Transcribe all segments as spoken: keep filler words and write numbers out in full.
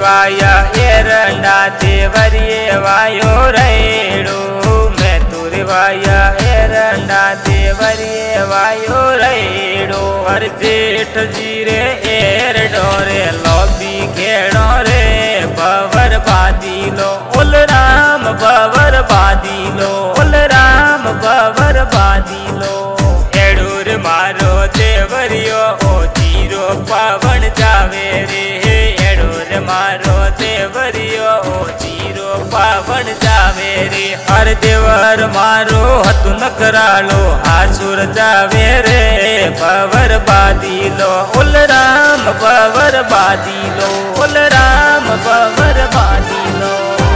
Via एरंडा देवरिये वायो रेड़ो मैं तुरे via एरंडा देवरिये वायो रेड़ो हर जेठ जीरे एर डोरे लॉबी घेड़ो रे बवर बादीलो उल राम बवर बादीलो उल राम बवर बादीलो एड़ूर मारो देवरियो ओ जीरो पावन जावे रे एड़ूर मारो देवरियो ओ जीरो पावन जावे रे हर देवर मारो हतु नकरालो हासुर जावे रे बवर बादीलो उल राम बवर बादीलो उल राम बवर बादीलो।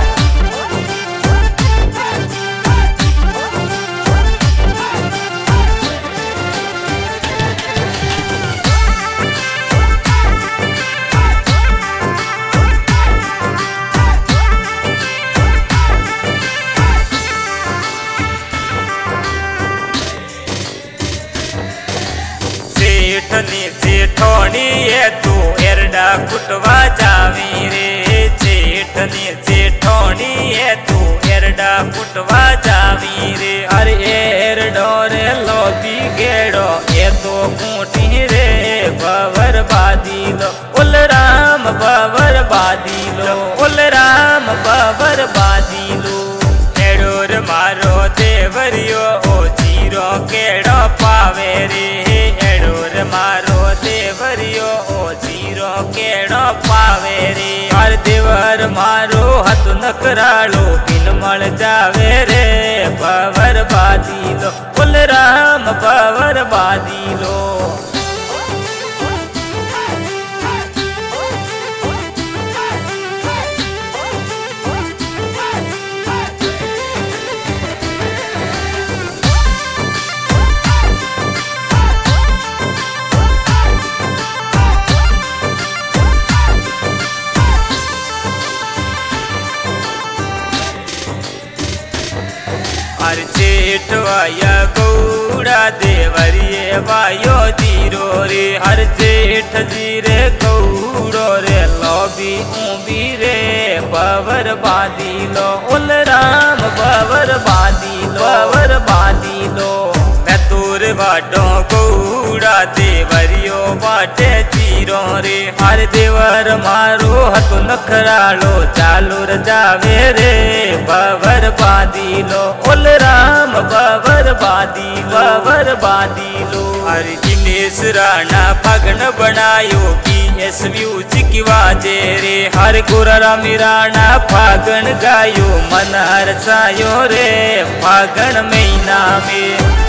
जेठनी जेठोनी ये तू एरडा कुटवा जावी रे जेठनी जेठोनी ये तू एरडा कुटवा जावी रे अरे एर डोरे लोबी गेड़ो ये तो कूटी रे बवर बादीलो उल राम बवर बादीलो उल राम बवर बादीलो एड़ोर मारो देवरियो ओ जीरो केड़ो पावे रे एड़ोर मारो देवरियो ओ जीरो केड़ो पावे रे हर देवर मारो हथ नकरालो किनमल जावे रे बवर बादीलो उल राम बवर बादीलो। हर जेठ वाया गौड़ा देवरिये वायो जीरो रे हर जेठ जीरे गौड़ो रे लॉबी ऊबी रे बवर बादीलो उल राम बवर बादीलो बवर बादीलो मैं तोर बाटो गौड़ा देवरियो बाटे जीरो रे हर देवर मारो हतो नखरालो चालू जावे रे बवर बादीलो उल राम बवर बादी बवर बादीलो हर दिनेश राणा पगन बनायो की एस म्यूजिक वाजे रे हर गुरारामी राणा फागन गायो मन हर सायो रे फागन महीना में